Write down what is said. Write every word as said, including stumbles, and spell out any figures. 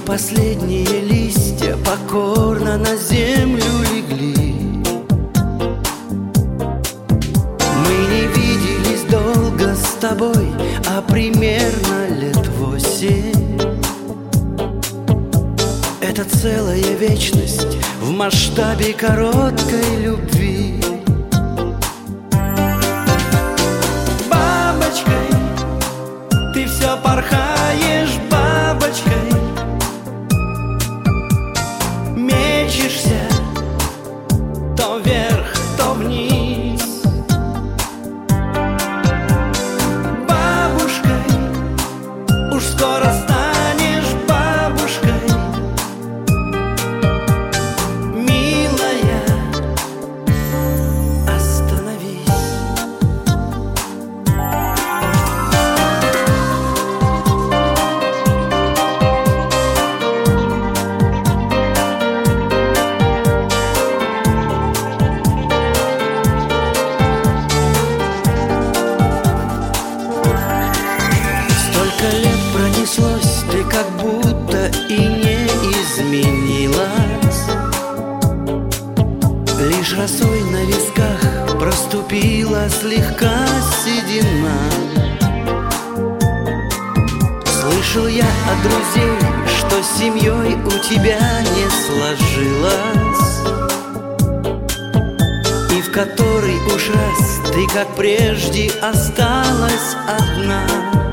Последние листья покорно на землю легли. Мы не виделись долго с тобой, а примерно лет восемь. Это целая вечность в масштабе короткой любви. Бабочкой ты все порхаешь, бабочкой мечешься то вверх, то вниз. Бабушкой уж скоро станешь бабушкой, милая, остановись. Столько лет пронеслось, ты как будто и не изменилась. Лишь росой на висках проступила слегка седина. Слышал я от друзей, что с семьей у тебя не сложилось, и в который уж раз ты, как прежде, осталась одна.